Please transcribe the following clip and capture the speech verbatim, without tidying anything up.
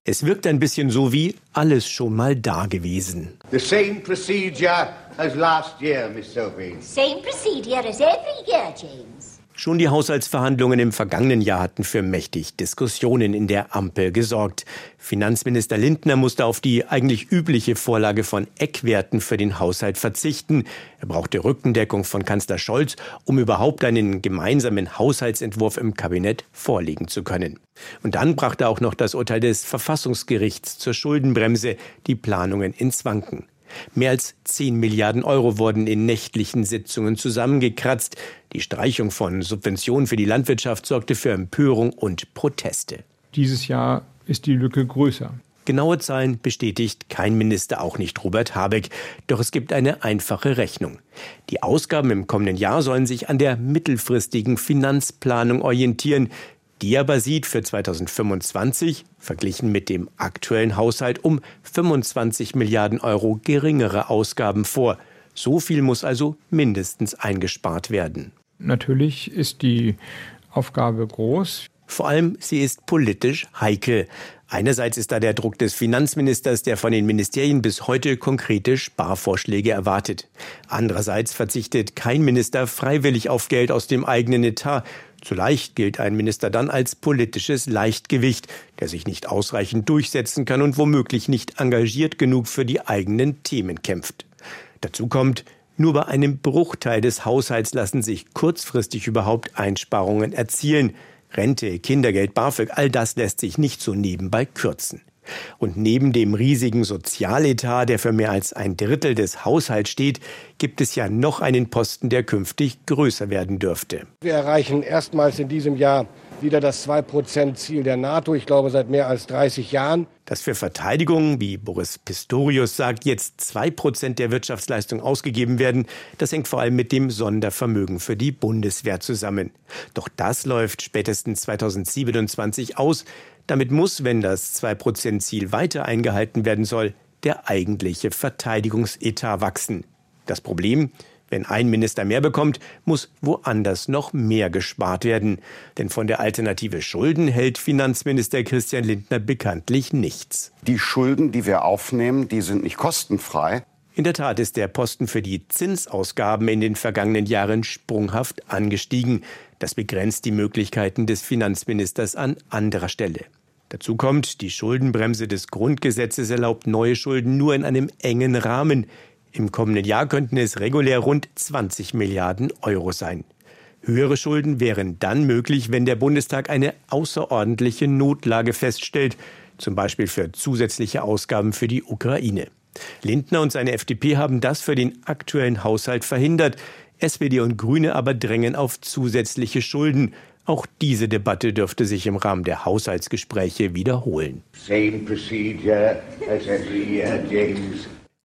Es wirkt ein bisschen so wie alles schon mal da gewesen. The same procedure as last year, Miss Sophie. Same procedure as every year, James. Schon die Haushaltsverhandlungen im vergangenen Jahr hatten für mächtig Diskussionen in der Ampel gesorgt. Finanzminister Lindner musste auf die eigentlich übliche Vorlage von Eckwerten für den Haushalt verzichten. Er brauchte Rückendeckung von Kanzler Scholz, um überhaupt einen gemeinsamen Haushaltsentwurf im Kabinett vorlegen zu können. Und dann brachte auch noch das Urteil des Verfassungsgerichts zur Schuldenbremse die Planungen ins Wanken. Mehr als zehn Milliarden Euro wurden in nächtlichen Sitzungen zusammengekratzt. Die Streichung von Subventionen für die Landwirtschaft sorgte für Empörung und Proteste. Dieses Jahr ist die Lücke größer. Genaue Zahlen bestätigt kein Minister, auch nicht Robert Habeck. Doch es gibt eine einfache Rechnung. Die Ausgaben im kommenden Jahr sollen sich an der mittelfristigen Finanzplanung orientieren. Die aber sieht für zweitausendfünfundzwanzig, verglichen mit dem aktuellen Haushalt, um fünfundzwanzig Milliarden Euro geringere Ausgaben vor. So viel muss also mindestens eingespart werden. Natürlich ist die Aufgabe groß. Vor allem, sie ist politisch heikel. Einerseits ist da der Druck des Finanzministers, der von den Ministerien bis heute konkrete Sparvorschläge erwartet. Andererseits verzichtet kein Minister freiwillig auf Geld aus dem eigenen Etat. Zu leicht gilt ein Minister dann als politisches Leichtgewicht, der sich nicht ausreichend durchsetzen kann und womöglich nicht engagiert genug für die eigenen Themen kämpft. Dazu kommt, nur bei einem Bruchteil des Haushalts lassen sich kurzfristig überhaupt Einsparungen erzielen. Rente, Kindergeld, BAföG, all das lässt sich nicht so nebenbei kürzen. Und neben dem riesigen Sozialetat, der für mehr als ein Drittel des Haushalts steht, gibt es ja noch einen Posten, der künftig größer werden dürfte. Wir erreichen erstmals in diesem Jahr wieder das zwei Prozent Ziel der NATO, ich glaube seit mehr als dreißig Jahren. Dass für Verteidigung, wie Boris Pistorius sagt, jetzt zwei Prozent der Wirtschaftsleistung ausgegeben werden, das hängt vor allem mit dem Sondervermögen für die Bundeswehr zusammen. Doch das läuft spätestens zweitausendsiebenundzwanzig aus. Damit muss, wenn das zwei Prozent Ziel weiter eingehalten werden soll, der eigentliche Verteidigungsetat wachsen. Das Problem: Wenn ein Minister mehr bekommt, muss woanders noch mehr gespart werden. Denn von der Alternative Schulden hält Finanzminister Christian Lindner bekanntlich nichts. Die Schulden, die wir aufnehmen, die sind nicht kostenfrei. In der Tat ist der Posten für die Zinsausgaben in den vergangenen Jahren sprunghaft angestiegen. Das begrenzt die Möglichkeiten des Finanzministers an anderer Stelle. Dazu kommt, die Schuldenbremse des Grundgesetzes erlaubt neue Schulden nur in einem engen Rahmen. Im kommenden Jahr könnten es regulär rund zwanzig Milliarden Euro sein. Höhere Schulden wären dann möglich, wenn der Bundestag eine außerordentliche Notlage feststellt, zum Beispiel für zusätzliche Ausgaben für die Ukraine. Lindner und seine F D P haben das für den aktuellen Haushalt verhindert. S P D und Grüne aber drängen auf zusätzliche Schulden. Auch diese Debatte dürfte sich im Rahmen der Haushaltsgespräche wiederholen. Same procedure as every year, James.